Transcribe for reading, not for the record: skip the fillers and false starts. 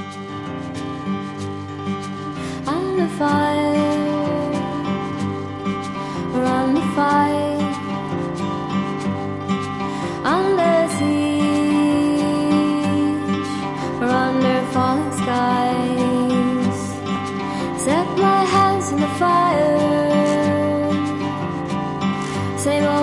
Under fire, we're under fire, under siege, we're under falling skies. Set my hands in the fire, same old